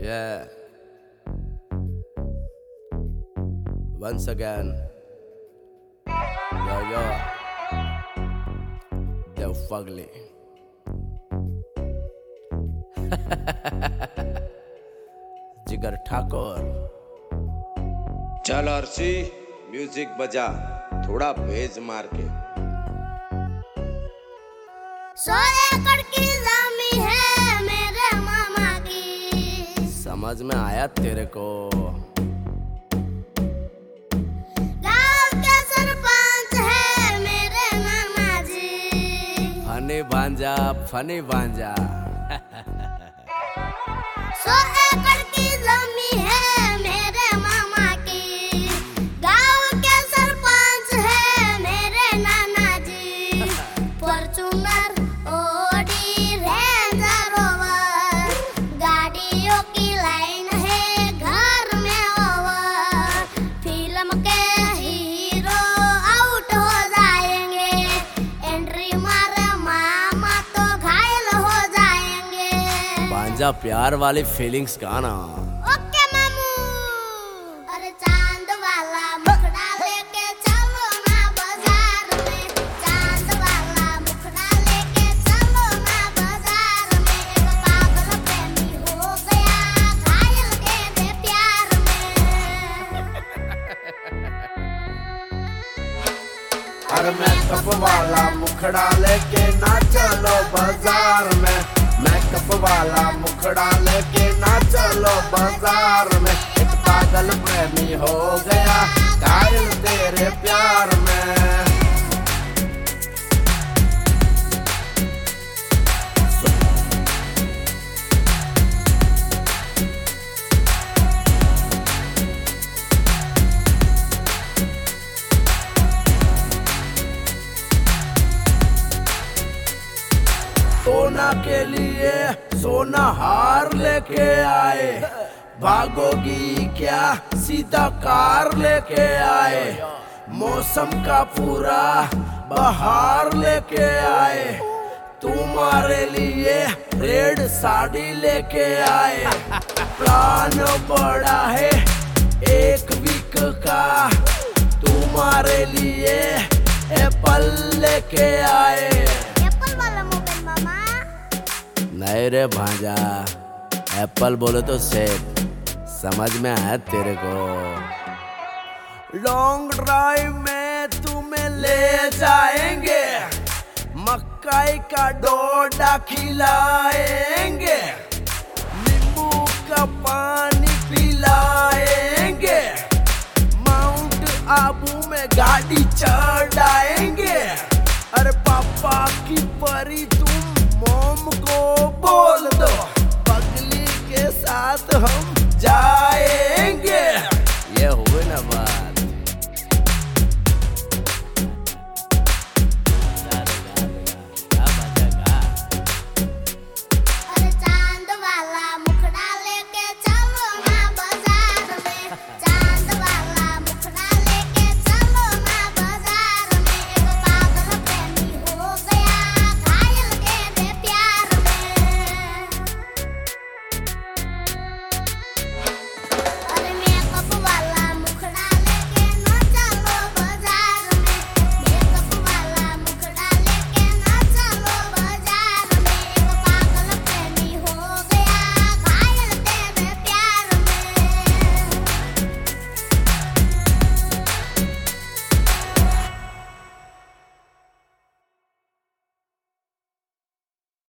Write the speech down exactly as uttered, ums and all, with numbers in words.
Yeah. Once again. Yo, yo. Yo, fugly. जिगर ठाकुर. चल Arshi music बजा, थोड़ा बेज मार के. सौ एकड़ की जमीन है मेरे मामा की. समझ में आया तेरे को? गांव के सरपंच है मेरे मामा जी. फनी भांजा फनी भांजा. सौ एकड़ की जमीन है मेरे मामा की. गांव के सरपंच है मेरे नाना जी. फॉर्च्यूनर ऑडी रेंजर रोवर, गाड़ियों की लाइन है घर में ओवर. फिल्म के हीरो आउट हो जाएंगे, एंट्री मारे मामा तो घायल हो जाएंगे. भांजा प्यार वाली फीलिंग्स गाना. ओके मामू. अरे चांद वाला मुखड़ा लेके चलो ना बाजार में. चांद वाला मुखड़ा लेके चलो ना बाजार में. एक पागल प्रेमी हो गया घायल के दे प्यार में. अरे मेकअप वाला मुखड़ा लेके ना चलो बाजार में. मेकअप वाला मुखड़ा लेके ना चलो बाजार में. एक पागल प्रेमी हो गया घायल तेरे प्यार में. सोना के लिए सोना हार लेके आए. भागोगी क्या सीधा कार लेके आए. मौसम का पूरा बहार लेके आए. तुम्हारे लिए रेड साड़ी लेके आए. प्लान बड़ा है एक वीक का. तुम्हारे लिए एप्पल लेके आए. एप्पल वाला मोबाइल मामा. नहीं रे भांजा, एप्पल बोले तो सेब. समझ में आया तेरे को? लॉन्ग ड्राइव में तुम्हें ले जाएंगे. मक्काई का डोडा खिलाएंगे. नींबू का पानी पिलाएंगे. माउंट आबू में गाड़ी चढ़ाएंगे. अरे पापा की परी तुम मोम को बोल दो, पगली के साथ हम जाएंगे. ये हुए ना बात.